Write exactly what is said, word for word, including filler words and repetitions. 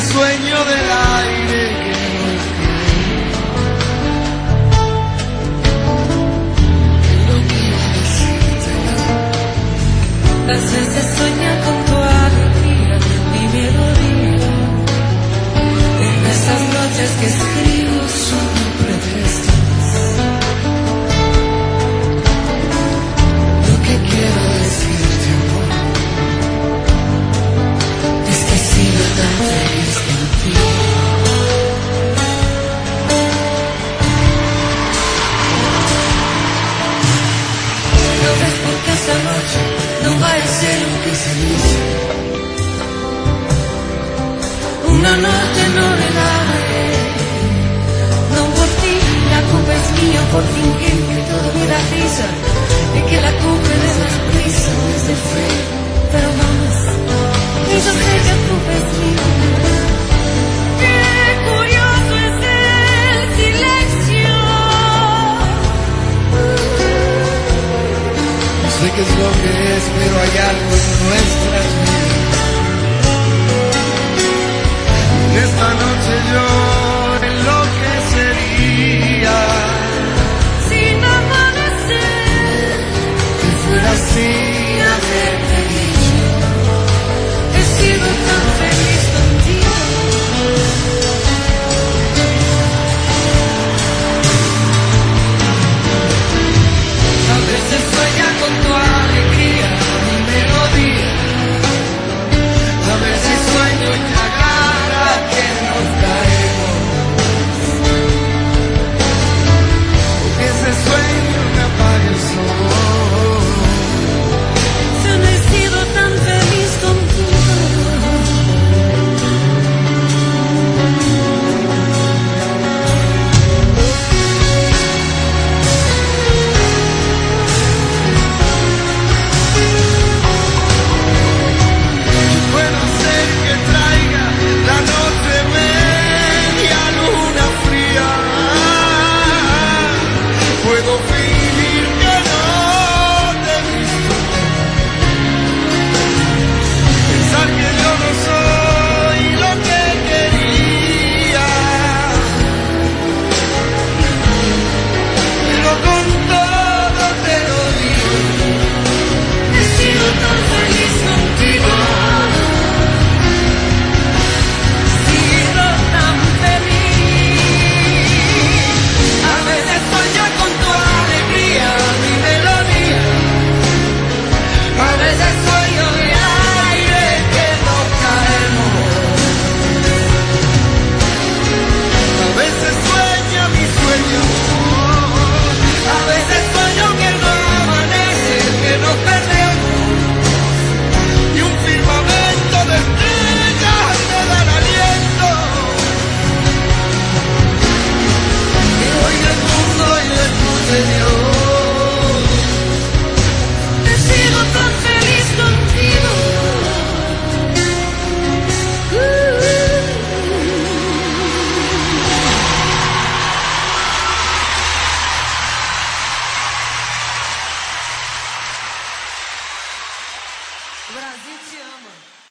sueño del aire que nos queda. Lo que iba a decirte yo. Las veces sueña con tu alegría, mi melodía. En esas noches que escribo su nombre de estás. Lo que quiero decirte, amor, es que he sido tan feliz contigo. No ves porque esta noche no va a ser Lo que se dice, una noche no le daré. No por ti, la culpa es mía por fingir que todo me da risa y que la culpa me da prisa desde frío. Pero vamos, y yo sé que la culpa es mía. Qué curioso es el silencio. no sé qué es lo que es, pero hay algo en nuestras vidas. Esta noche yo enloquecería Sin amanecer, si fuera sin haberte dicho. he sido tan feliz contigo. A veces sueña con tu alegría, mi melodía. A veces sueño en la cara que nos caemos. Porque ese sueño me apaga el sol. Yo no he sido tan feliz contigo. Puedo ser que traiga la noche media luna fría. Puedo fingir que no te he visto. Pensar que yo no soy lo que quería. Pero con todo te lo digo. He sido tan feliz contigo. He sido tan feliz. A veces sueño con tu alegría, mi melodía. A veces sueño el aire que nos caemos. A veces sueña mi sueño. A veces sueño que no amanece, que nos perdemos. Y un firmamento de estrellas me da el aliento. Que hoy el mundo y le escuche Dios. He sido tan feliz contigo. Brasil te ama.